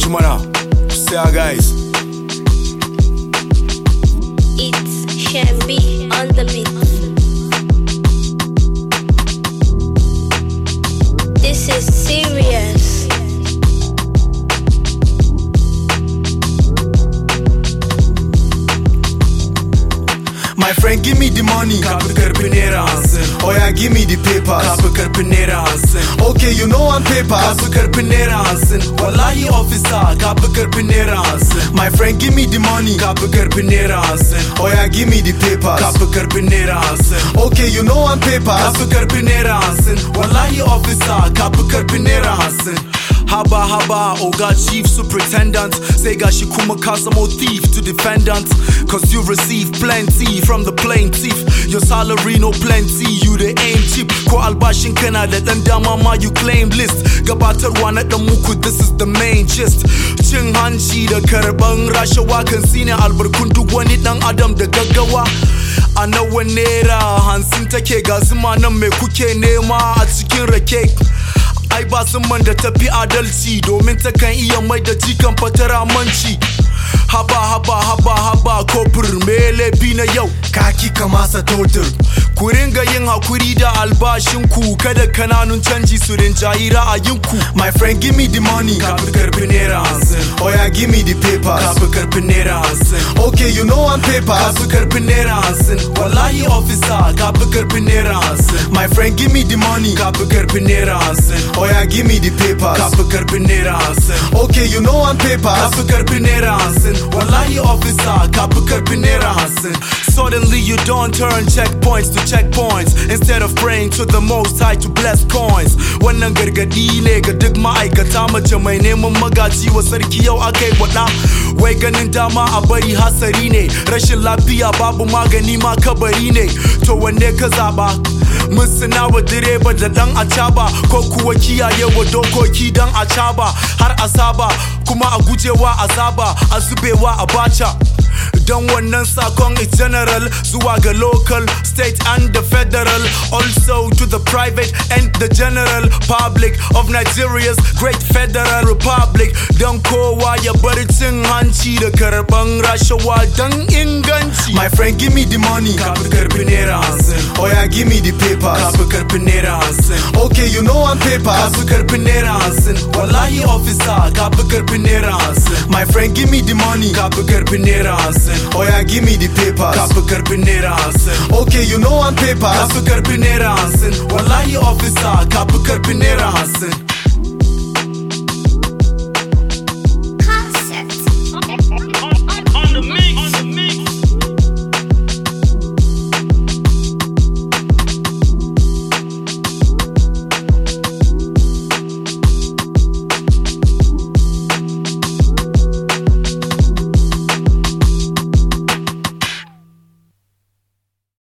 mana. Say guys. It's Shambi on the beat. This is serious. My friend, give me the money. Oh yeah, give me the papers. Okay, you know I'm papers. Wallahi officer. My friend, give me the money. Oh yeah, give me the papers. Okay, you know I'm papers. Wallahi officer. Haba, Oga chief superintendent. Say gashi kuma kasamo thief to defendant. Cause you receive plenty from the plaintiff. Your salary no plenty, you the aim cheap. Ko albashin kana da dan dama ma you claim list. Gabatarwa na dan muku, this is the main gist. Cin hanci da karban rashawa kan sine albarkun duk wani dan adam da gaggawa. A nawa naira hansin take ga zuma nan me kuke nema a cikin rake. Ai ba sun man da tafi adalci domin ta kan iya mai da jikan fatara manci. Haba kofur me laifi na yau kaki kamasa totur. Ku ringa yin hakuri da albashinku, kada kananun canji su rinjayi ra'ayinku. My friend, give me the money. Oh yeah, give me the papers. Okay, you know I'm papers. Wallahi officer. My friend, give me the money. Oh yeah, give me the papers. Okay, you know I'm papers. Wallahi officer. Suddenly you don't turn checkpoints to checkpoints instead of praying to the Most High to bless coins. Wannan gargadi ne ga duk ma'aikata, mace mai neman magaji wa sarki yau akai wada. Wai ganin dama a bari hasari ne, rashin lafiya babu magani ma kabari ne. To wanne ka zaba? Musuna wa direba da dan acaba, ko kuwa kiyaye wa dokoki dan acaba har asaba, kuma a gujewa azaba, a zubewa a bacha. Don wannan sakon is general zuwa ga local, state and the federal, also to the private and the general public of Nigeria's great federal republic. Don kowa ya bar cin hanci da karban rashawa dan inganci. My friend, give me the money. Oh yeah, give me the papers. Okay, you know I'm papers. Wallahi officer. My friend, give me the money. Oh yeah, give me the papers. Okay, you know I'm papers. Wallahi officer.